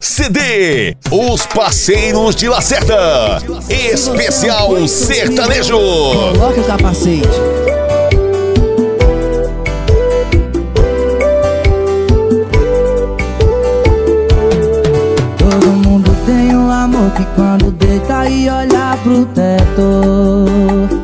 CD, os parceiros de Lacerda, especial sertanejo. Coloque o capacete. Todo mundo tem um amor que quando deita e olha pro teto.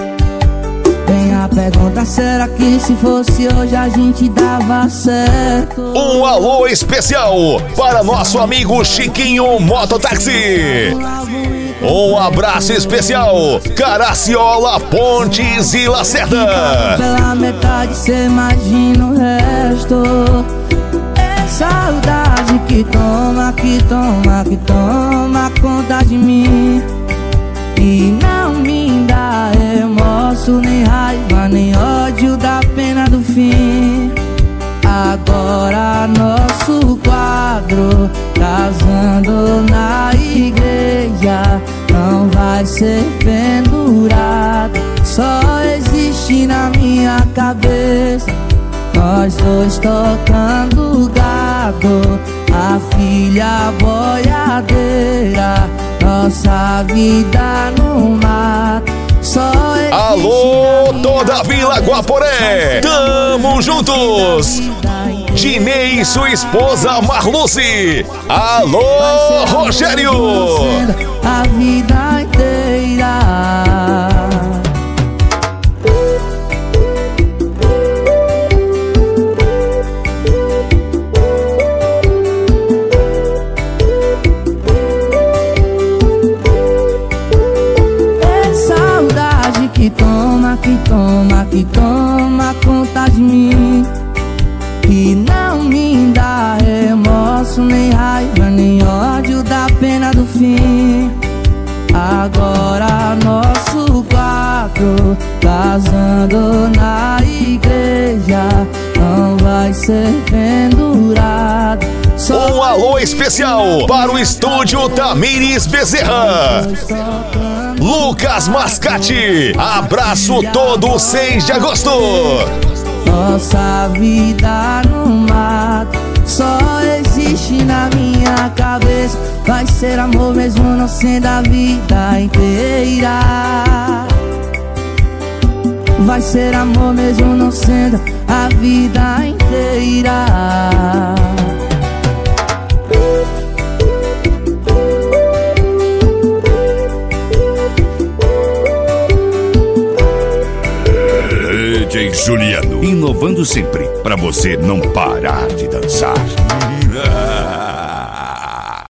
A pergunta, será que se fosse hoje a gente dava certo? Um alô especial para nosso amigo Chiquinho Mototáxi. Um abraço especial, Caraciola, Pontes e Lacerda. Pela metade cê imagina o resto. É saudade que toma conta de mim. E não me dá remorso, nem raiva, nem ódio da pena do fim. Agora nosso quadro, casando na igreja, não vai ser pendurado, só existe na minha cabeça. Nós dois tocando gado, a filha boiadeira, nossa vida no mato. Alô, toda a Vila Guaporé, tamo juntos. Dinei e sua esposa Marluce. Alô, Rogério. A vida inteira. Que toma conta de mim. Que não me dá remorso, nem raiva, nem ódio da pena do fim. Agora nosso quadro, casando na igreja, não vai ser pendurado. Um alô especial para o estúdio Tamires Bezerra, Lucas Mascate. Abraço todo 6 de agosto. Nossa vida no mato, só existe na minha cabeça. Vai ser amor mesmo não sendo a vida inteira. Vai ser amor mesmo não sendo a vida inteira. Juliano, inovando sempre, pra você não parar de dançar.